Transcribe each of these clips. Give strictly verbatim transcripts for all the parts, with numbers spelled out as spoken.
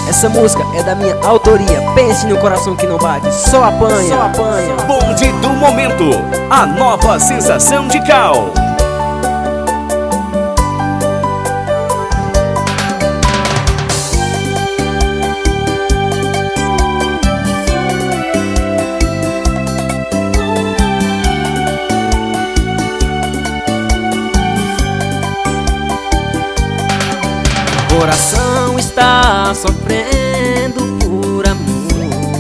Essa música é da minha autoria. Pense no coração que não bate, só apanha, só apanha. Bonde do momento, a nova sensação de Cal. O coração está sofrendo por amor,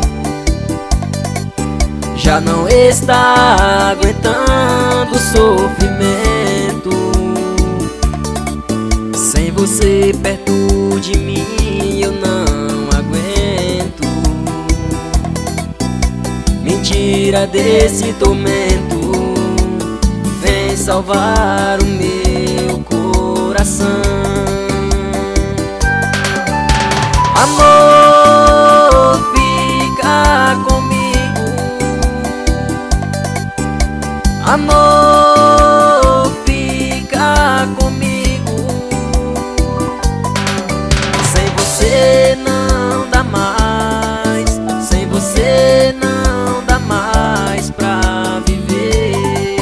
já não está aguentando o sofrimento. Sem você perto de mim eu não aguento. Me tira desse tormento, vem salvar o meu coração. Amor, fica comigo. Amor, fica comigo. Sem você não dá mais, sem você não dá mais pra viver.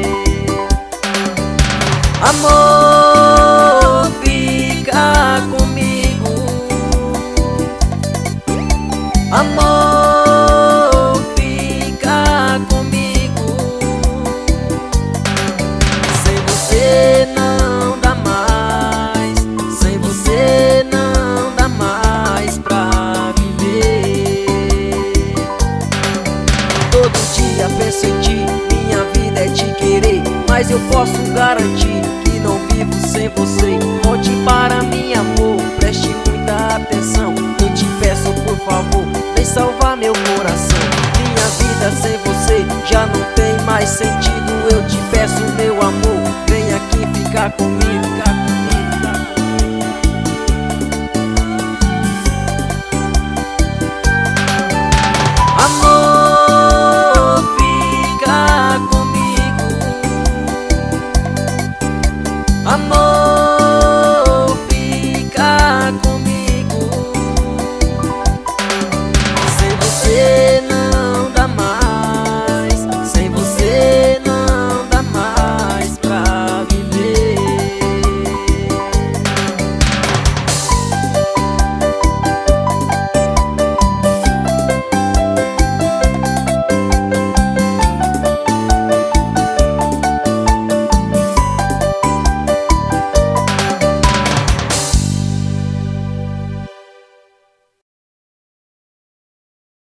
Amor, fica comigo. Amor, fica comigo. Sem você não dá mais, sem você não dá mais pra viver. Todo dia penso em ti, minha vida é te querer, mas eu posso garantir que não vivo sem você. Volte para mim, amor, preste muita atenção. Eu te peço, por favor, vem salvar meu coração. Minha vida sem você já não tem mais sentido. Eu te peço, meu amor, vem aqui ficar comigo.